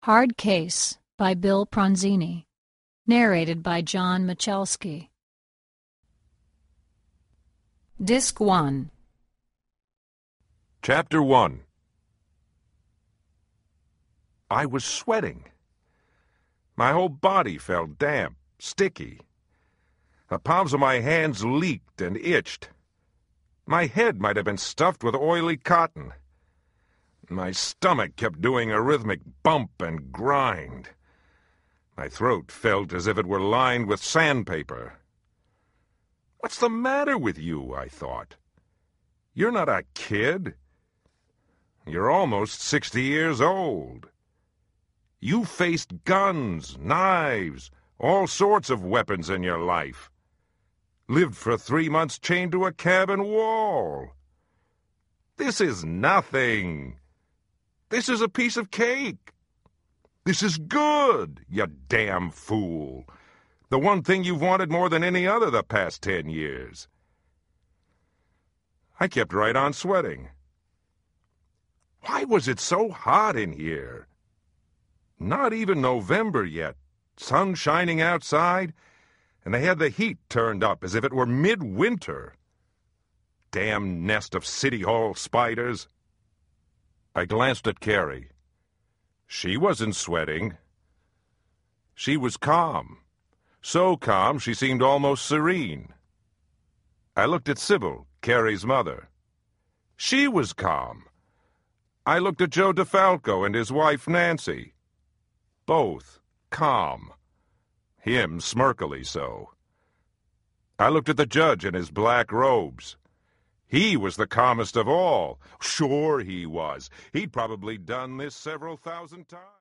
Hard Case by Bill Pronzini. Narrated by John Michalski. Disc 1. Chapter 1. I was sweating. My whole body felt damp, sticky. The palms of my hands leaked and itched. My head might have been stuffed with oily cotton. My stomach kept doing a rhythmic bump and grind. My throat felt as if it were lined with sandpaper. "What's the matter with you?" I thought. "You're not a kid. You're almost 60 years old. You faced guns, knives, all sorts of weapons in your life. Lived for 3 months chained to a cabin wall. This is nothing. This is a piece of cake. This is good, you damn fool. The one thing you've wanted more than any other the past 10 years. I kept right on sweating. Why was it so hot in here? Not even November yet. Sun shining outside, and they had the heat turned up as if it were midwinter. Damn nest of City Hall spiders. I glanced at Carrie. She wasn't sweating. She was calm. So calm she seemed almost serene. I looked at Sybil, Carrie's mother. She was calm. I looked at Joe DeFalco and his wife Nancy. Both calm. Him smirkily so. I looked at the judge in his black robes. He was the calmest of all. Sure he was. He'd probably done this several thousand times.